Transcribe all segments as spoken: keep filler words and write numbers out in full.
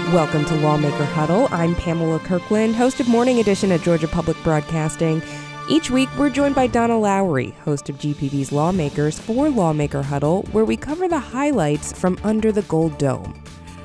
Welcome to Lawmaker Huddle. I'm Pamela Kirkland, host of Morning Edition at Georgia Public Broadcasting. Each week, we're joined by Donna Lowry, host of G P B's Lawmakers, for Lawmaker Huddle, where we cover the highlights from under the Gold Dome.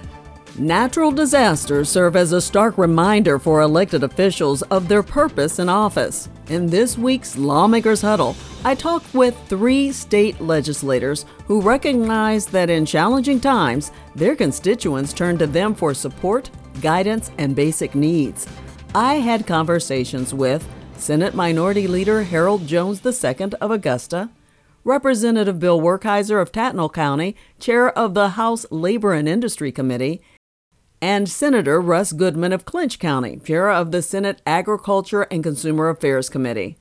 Natural disasters serve as a stark reminder for elected officials of their purpose in office. In this week's Lawmakers Huddle, I talked with three state legislators who recognize that in challenging times, their constituents turn to them for support, guidance, and basic needs. I had conversations with Senate Minority Leader Harold Jones the Second of Augusta, Representative Bill Werkheiser of Tattnall County, Chair of the House Labor and Industry Committee, and Senator Russ Goodman of Clinch County, Chair of the Senate Agriculture and Consumer Affairs Committee.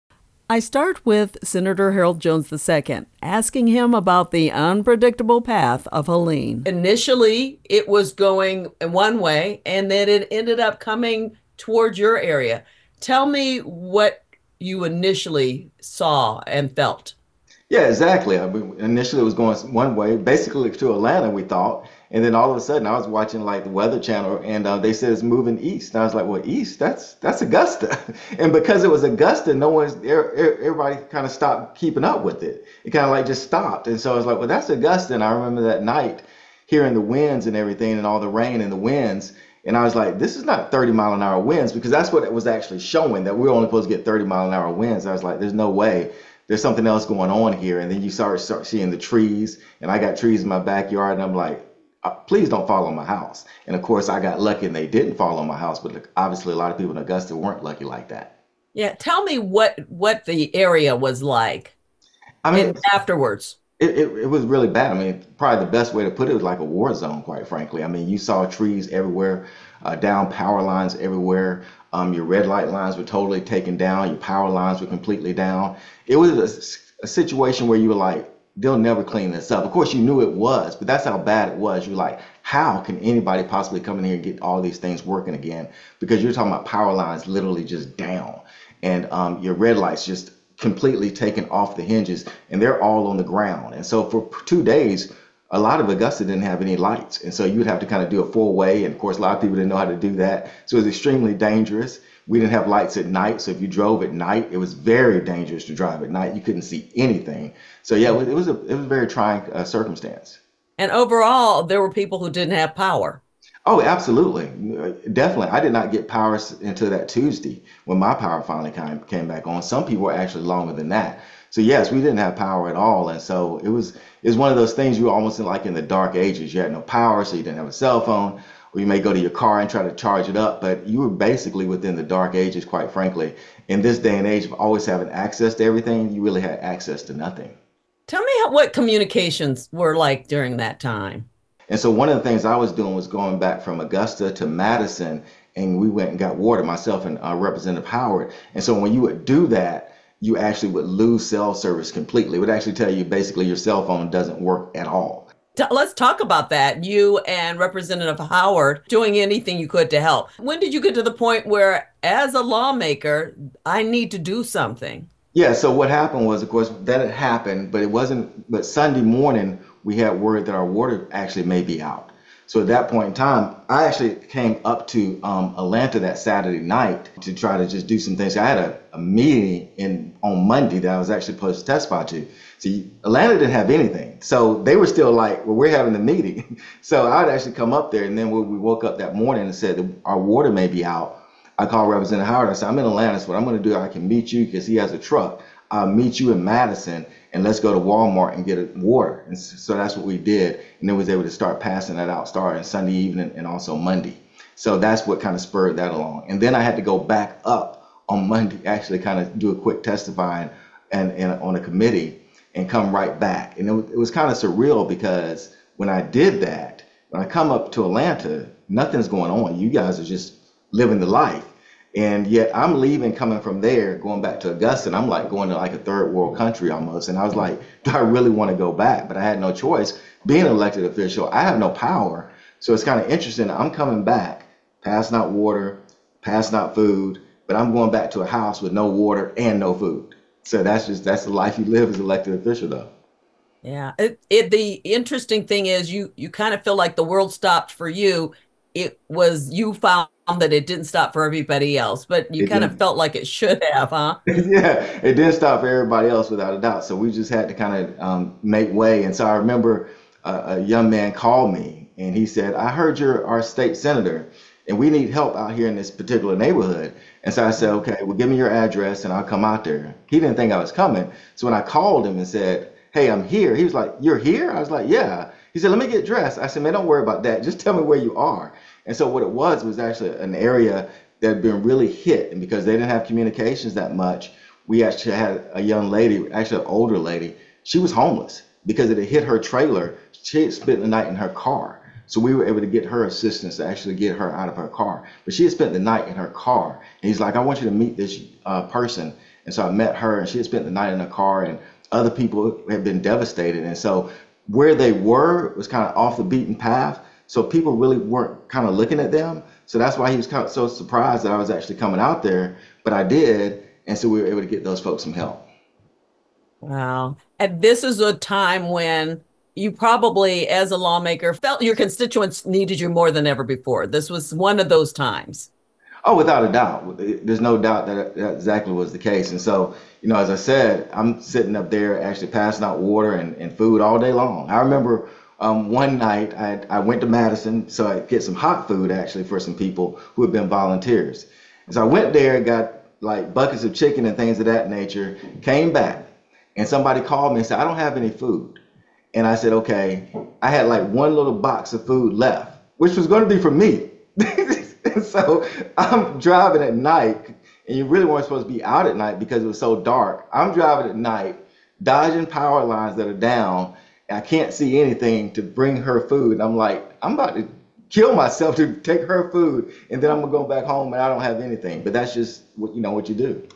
I start with Senator Harold Jones the Second, asking him about the unpredictable path of Helene. Initially, it was going one way, and then it ended up coming towards your area. Tell me what you initially saw and felt. Yeah, exactly. I mean, initially, it was going one way, basically to Atlanta, we thought. And then all of a sudden, I was watching like the Weather Channel, and uh, they said it's moving east. And I was like, "Well, east? That's that's Augusta." And because it was Augusta, no one's everybody kind of stopped keeping up with it. It kind of like just stopped. And so I was like, "Well, that's Augusta." And I remember that night hearing the winds and everything, and all the rain and the winds. And I was like, "This is not thirty mile an hour winds," because that's what it was actually showing, that we were only supposed to get thirty mile an hour winds. I was like, "There's no way. There's something else going on here." And then you start start seeing the trees, and I got trees in my backyard, and I'm like, please don't fall on my house. And of course, I got lucky and they didn't fall on my house, but obviously a lot of people in Augusta weren't lucky like that. Yeah, tell me what what the area was like. I mean, and afterwards. It, it it was really bad. I mean, probably the best way to put it was like a war zone, quite frankly. I mean, you saw trees everywhere, uh, down power lines everywhere. Um, your red light lines were totally taken down. Your power lines were completely down. It was a, a situation where you were like, they'll never clean this up. Of course, you knew it was, but that's how bad it was. You're like, how can anybody possibly come in here and get all these things working again? Because you're talking about power lines literally just down, and um, your red lights just completely taken off the hinges, and they're all on the ground. And so for two days, a lot of Augusta didn't have any lights. And so you would have to kind of do a full way. And of course, a lot of people didn't know how to do that. So it was extremely dangerous. We didn't have lights at night. So if you drove at night, it was very dangerous to drive at night. You couldn't see anything. So yeah, it was a, it was a very trying uh, circumstance. And overall, there were people who didn't have power. Oh, absolutely. Definitely. I did not get power until that Tuesday when my power finally came, came back on. Some people were actually longer than that. So yes, we didn't have power at all. And so it was, it was one of those things you were almost in, like in the dark ages. You had no power, so you didn't have a cell phone, or you may go to your car and try to charge it up, but you were basically within the dark ages, quite frankly. In this day and age of always having access to everything, you really had access to nothing. Tell me how, what communications were like during that time. And so one of the things I was doing was going back from Augusta to Madison, and we went and got water, myself and uh, Representative Howard. And so when you would do that, you actually would lose cell service completely. It would actually tell you basically your cell phone doesn't work at all. Let's talk about that. You and Representative Howard doing anything you could to help. When did you get to the point where, as a lawmaker, I need to do something? Yeah, so what happened was, of course, that had happened, but it wasn't, but Sunday morning, we had word that our water actually may be out. So at that point in time, I actually came up to um, Atlanta that Saturday night to try to just do some things. I had a, a meeting in on Monday that I was actually supposed to testify to. See, Atlanta didn't have anything. So they were still like, well, we're having the meeting. So I'd actually come up there, and then when we woke up that morning and said that our water may be out, I called Representative Howard. I said, I'm in Atlanta, so what I'm going to do, I can meet you because he has a truck. I'll meet you in Madison, and let's go to Walmart and get water. And so that's what we did. And then was able to start passing that out starting Sunday evening and also Monday. So that's what kind of spurred that along. And then I had to go back up on Monday, actually kind of do a quick testifying and, and on a committee and come right back. And it was, it was kind of surreal because when I did that, when I come up to Atlanta, nothing's going on. You guys are just living the life. And yet I'm leaving, coming from there, going back to Augusta, and I'm like going to like a third world country almost. And I was like, do I really want to go back? But I had no choice. Being an elected official, I have no power. So it's kind of interesting. I'm coming back, passing out water, passing out food, but I'm going back to a house with no water and no food. So that's just, that's the life you live as an elected official, though. Yeah. It, it, the interesting thing is you, you kind of feel like the world stopped for you it was, you found that it didn't stop for everybody else, but you It kind of didn't. felt like it should have, huh? Yeah, it didn't stop for everybody else without a doubt. So we just had to kind of um, make way. And so I remember a, a young man called me and he said, I heard you're our state senator and we need help out here in this particular neighborhood. And so I said, okay, well, give me your address and I'll come out there. He didn't think I was coming. So when I called him and said, hey, I'm here, he was like, you're here? I was like, yeah. He said, let me get dressed. I said, man, don't worry about that. Just tell me where you are. And so what it was was actually an area that had been really hit. And because they didn't have communications that much, we actually had a young lady, actually an older lady, she was homeless because it had hit her trailer. She had spent the night in her car. So we were able to get her assistance to actually get her out of her car. But she had spent the night in her car. And he's like, I want you to meet this uh, person. And so I met her and she had spent the night in her car and other people had been devastated. And so where they were was kind of off the beaten path. So people really weren't kind of looking at them. So that's why he was kind of so surprised that I was actually coming out there. But I did. And so we were able to get those folks some help. Wow. And this is a time when you probably, as a lawmaker, felt your constituents needed you more than ever before. This was one of those times. Oh, without a doubt. There's no doubt that that exactly was the case. And so, you know, as I said, I'm sitting up there actually passing out water and, and food all day long. I remember um, one night I, I went to Madison so I could get some hot food actually for some people who had been volunteers. And so I went there, got like buckets of chicken and things of that nature, came back and somebody called me and said, I don't have any food. And I said, okay, I had like one little box of food left, which was going to be for me. And so I'm driving at night, and you really weren't supposed to be out at night because it was so dark. I'm driving at night, dodging power lines that are down, and I can't see anything to bring her food. And I'm like, I'm about to kill myself to take her food, and then I'm gonna go back home and I don't have anything. But that's just what you know what you do.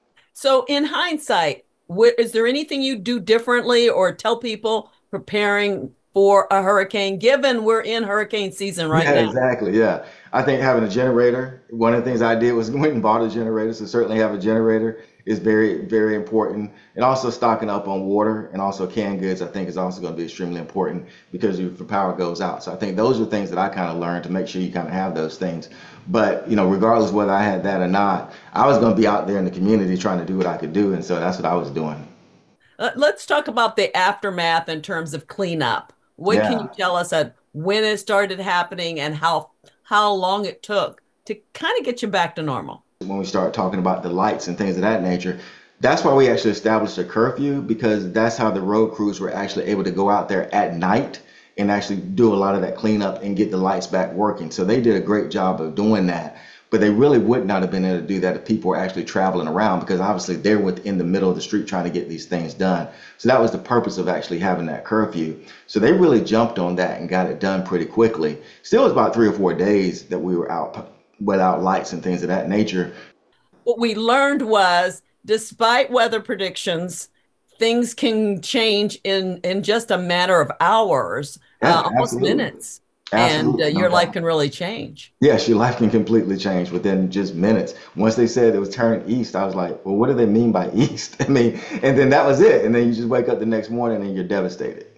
So in hindsight, wh- is there anything you do differently or tell people preparing for a hurricane, given we're in hurricane season right Yeah, now? exactly. Yeah. I think having a generator, one of the things I did was went and bought a generator. So certainly have a generator is very, very important. And also stocking up on water and also canned goods, I think is also going to be extremely important because if the power goes out. So I think those are things that I kind of learned to make sure you kind of have those things. But, you know, regardless whether I had that or not, I was going to be out there in the community trying to do what I could do. And so that's what I was doing. Uh, let's talk about the aftermath in terms of cleanup. What Yeah. can you tell us at when it started happening and how how long it took to kind of get you back to normal? When we start talking about the lights and things of that nature, that's why we actually established a curfew, because that's how the road crews were actually able to go out there at night and actually do a lot of that cleanup and get the lights back working. So they did a great job of doing that. But they really would not have been able to do that if people were actually traveling around, because obviously they're within the middle of the street trying to get these things done. So that was the purpose of actually having that curfew. So they really jumped on that and got it done pretty quickly. Still, it was about three or four days that we were out without lights and things of that nature. What we learned was, despite weather predictions, things can change in, in just a matter of hours, Yeah, uh, almost absolutely. minutes. Absolutely, And uh, no your life doubt. can really change. Yes, your life can completely change within just minutes. Once they said it was turning east, I was like, well, what do they mean by east? I mean, and then that was it. And then you just wake up the next morning and you're devastated.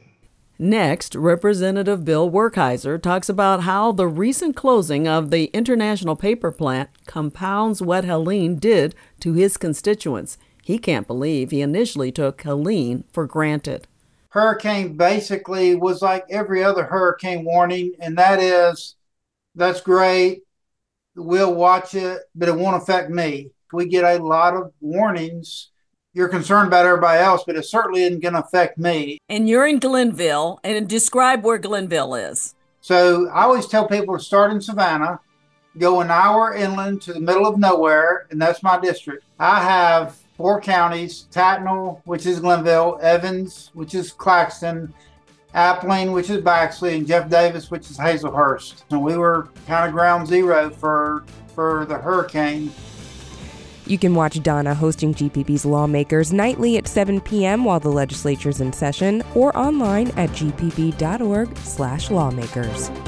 Next, Representative Bill Werkheiser talks about how the recent closing of the International Paper Plant compounds what Helene did to his constituents. He can't believe he initially took Helene for granted. Hurricane basically was like every other hurricane warning, and that is, that's great, we'll watch it, but it won't affect me. We get a lot of warnings. You're concerned about everybody else, but it certainly isn't going to affect me. And you're in Glenville, and describe where Glenville is. So I always tell people to start in Savannah, go an hour inland to the middle of nowhere, and that's my district. I have four counties: Tattnall, which is Glenville; Evans, which is Claxton; Appling, which is Baxley; and Jeff Davis, which is Hazelhurst. And we were kind of ground zero for for the hurricane. You can watch Donna hosting G P B's Lawmakers nightly at seven p.m. while the legislature's in session, or online at g p b dot org slash lawmakers.